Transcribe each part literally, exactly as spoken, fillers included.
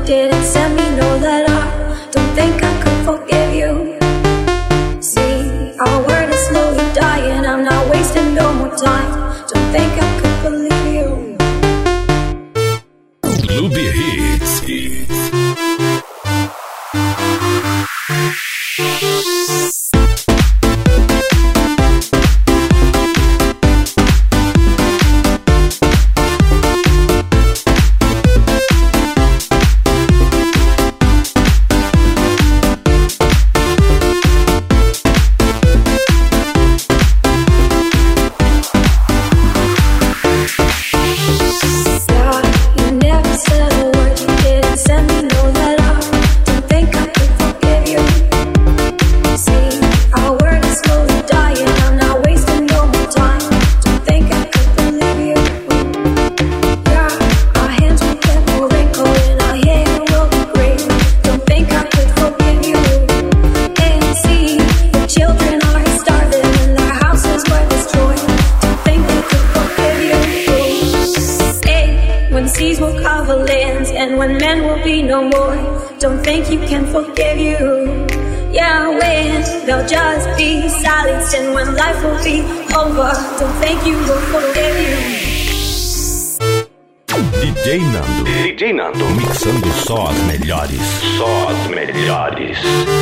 didn't send me no letter. Don't think I could forgive you. See, our word is slowly dying. I'm not wasting no more time. Don't think I could believe you. Clube Hits. Hits. Don't think you can forgive you. Yeah, when they'll just be silenced, and when life will be over, don't think you will forgive you. D J Nando. D J Nando. Mixando só as melhores. Só as melhores.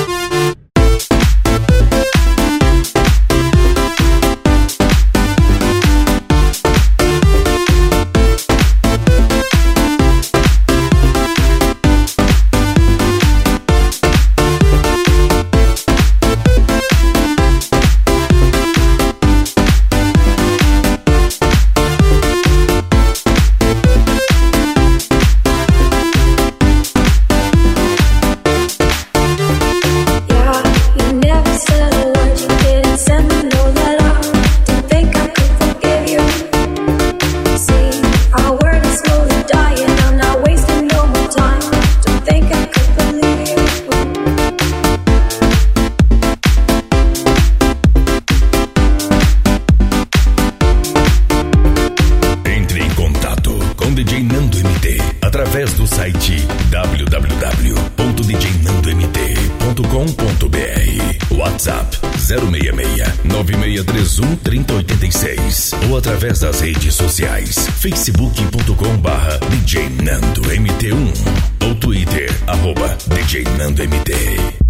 Através do site w w w ponto d j nando m t ponto com ponto b r, WhatsApp zero seis seis nove seis três um três zero oito seis ou através das redes sociais facebook ponto com barra d j nando m t um ou Twitter arroba d j nando m t.